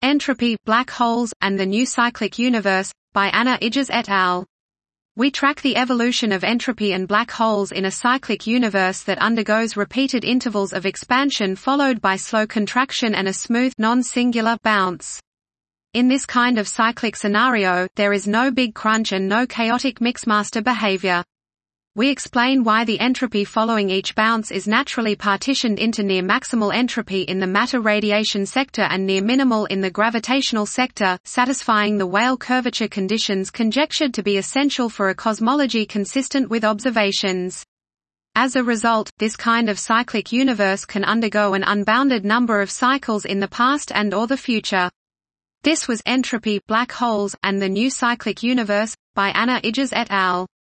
Entropy, Black Holes, and the New Cyclic Universe, by Anna Idges et al. We track the evolution of entropy and black holes in a cyclic universe that undergoes repeated intervals of expansion followed by slow contraction and a smooth, non-singular bounce. In this kind of cyclic scenario, there is no big crunch and no chaotic mixmaster behavior. We explain why the entropy following each bounce is naturally partitioned into near maximal entropy in the matter radiation sector and near minimal in the gravitational sector, satisfying the Weyl curvature conditions conjectured to be essential for a cosmology consistent with observations. As a result, this kind of cyclic universe can undergo an unbounded number of cycles in the past and/or the future. This was Entropy, Black Holes, and the New Cyclic Universe, by Anna Idges et al.